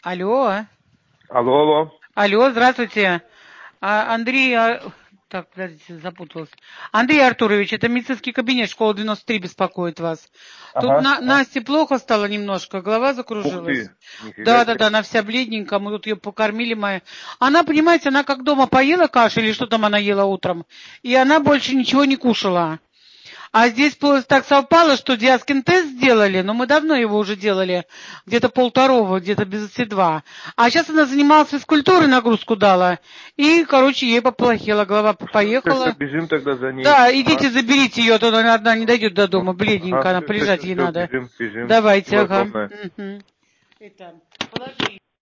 Алло. Алло, алло. Алло, здравствуйте. Андрей, так, подождите, запуталась. Андрей Артурович, это медицинский кабинет, школа 93 беспокоит вас. Тут Ага. Насте плохо стало немножко, голова Ух закружилась. ты, нифига себе. Да, она вся бледненькая, мы тут ее покормили. Она, понимаете, она как дома поела кашу или что там она ела утром, и она больше ничего не кушала. А здесь так совпало, что Диаскин тест сделали, но мы давно его уже делали, где-то 1:30, где-то без 2. А сейчас она занималась физкультурой, нагрузку дала, и, короче, ей поплохело, голова Все, поехала. бежим тогда за ней. Да, Ага. идите заберите ее, а то она одна не дойдет до дома, бледненькая, Ага, она полежать ей все, надо. бежим. Давайте, Спасибо ага. огромное. Мгм. Это, положи.